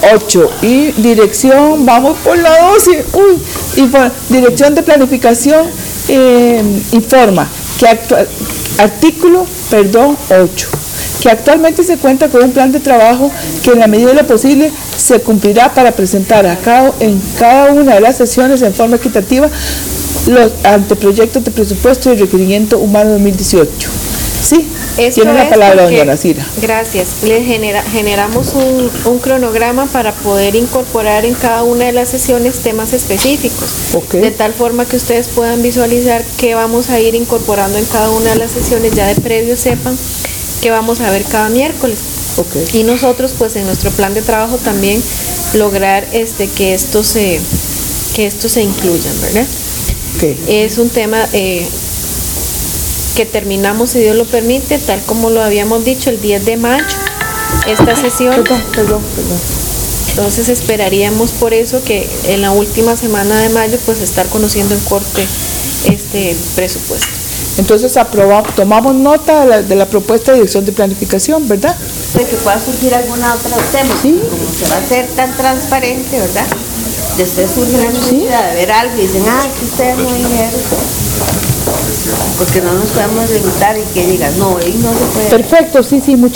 8. Y dirección, vamos por la 12. Dirección de planificación informa que artículo 8. Que actualmente se cuenta con un plan de trabajo que en la medida de lo posible se cumplirá para presentar en cada una de las sesiones en forma equitativa los anteproyectos de presupuesto y requerimiento humano 2018. Sí, tiene la palabra doña Nacira. Gracias. Le generamos un cronograma para poder incorporar en cada una de las sesiones temas específicos, de tal forma que ustedes puedan visualizar qué vamos a ir incorporando en cada una de las sesiones, ya de previo sepan que vamos a ver cada miércoles. Y nosotros pues en nuestro plan de trabajo también lograr que estos se incluyan, ¿verdad? Es un tema que terminamos, si Dios lo permite, tal como lo habíamos dicho, el 10 de mayo, esta sesión. Perdón. Entonces esperaríamos por eso que en la última semana de mayo pues estar conociendo en corte este presupuesto. Entonces tomamos nota de la propuesta de dirección de planificación, ¿verdad? De que pueda surgir algún otro tema, ¿sí? Como se va a hacer tan transparente, ¿verdad? Después surge la necesidad de ver algo y dicen, que ustedes no dijeron, porque no nos podemos limitar y que digan, no, ahí no se puede. Perfecto, sí, muchas